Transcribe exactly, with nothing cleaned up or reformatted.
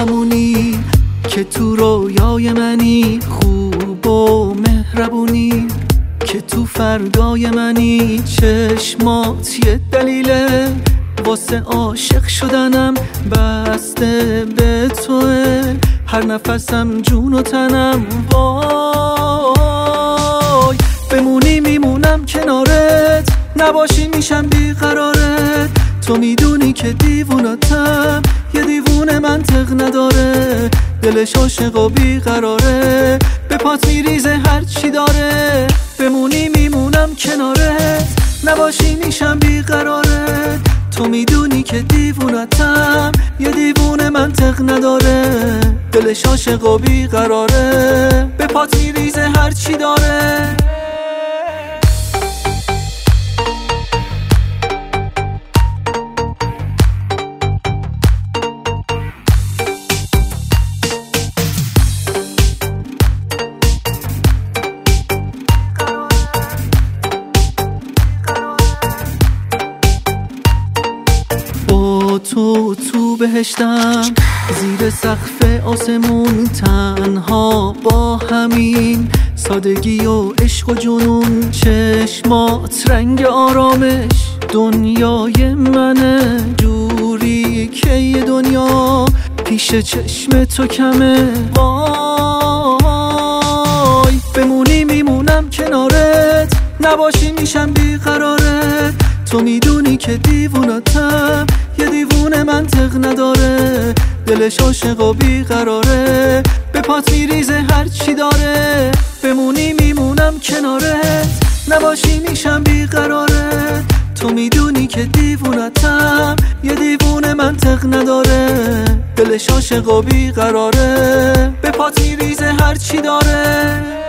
همونی که تو رویای منی، خوب و مهربونی که تو فردای منی. چشمات یه دلیله واسه عاشق شدنم، بسته به توه هر نفسم جون و تنم. وای بمونی میمونم کنارت، نباشی میشم بیقرارت. تو میدونی که دیوونتم، یه دیوونه منطق نداره، دلش عاشق و بیقراره، به پات میریزه هر چی داره. بمونی میمونم کنارت، نباشی میشم بیقرارت. تو میدونی که دیوونتم، یه دیوونه منطق نداره، دلش عاشق و بیقراره، به پات میریزه هر چی داره. تو تو بهشتم، زیر سقف آسمون، تنها با همین سادگی و عشق و جنون. چشمات رنگ آرامش، دنیای منه، جوری که یه دنیا پیش چشم تو کمه. وای بمونی میمونم کنارت، نباشی میشم بیقرارت. تو میدونی که دیوونتم، یه دیوونه منطق نداره، دلش عاشق و بیقراره، به پات میریزه هر چی داره. بمونی میمونم کنارت، نباشی میشم بیقرارت. تو میدونی که دیوونتم، یه دیوونه منطق نداره، دلش عاشق و بیقراره، به پات میریزه هر چی داره.